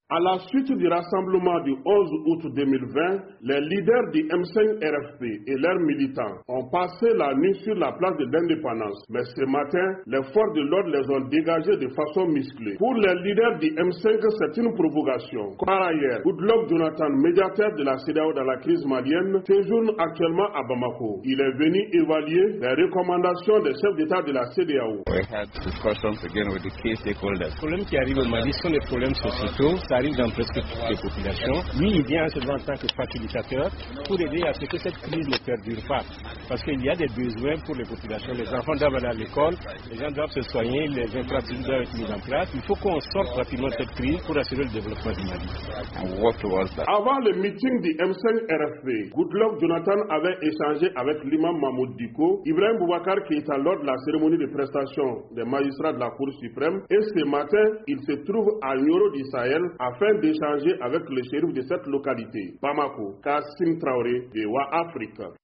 À la suite du rassemblement du 11 août 2020, les leaders du M5-RFP et leurs militants ont passé la nuit sur la place de l'Indépendance. Mais ce matin, les forces de l'ordre les ont dégagés de façon musclée. Pour les leaders du M5, c'est une provocation. Par ailleurs, Goodluck Jonathan, médiateur de la CEDEAO dans la crise malienne, séjourne actuellement à Bamako. Il est venu évaluer les recommandations des chefs d'État de la CEDEAO. We had discussions again with the key stakeholders. Les problèmes qui arrivent au Mali sont des problèmes sociétaux. Ça arrive dans presque toutes les populations. Lui, il vient seulement en tant que facilitateur pour aider à ce que cette crise ne perdure pas. Parce qu'il y a des besoins pour les populations. Les enfants doivent aller à l'école, les gens doivent se soigner, les infrastructures doivent être mises en place. Il faut qu'on sorte rapidement de cette crise pour assurer le développement du Mali. Avant le meeting du M5-RFP, Goodluck Jonathan avait échangé avec l'imam Mahmoud Diko, Ibrahim Boubacar qui est lors de la cérémonie de prestation des magistrats de la Cour suprême, et ce matin, il se trouve à Nioro du Sahel afin d'échanger avec le shérif de cette localité, Bamako, Kassim Traoré de Wa Afrique.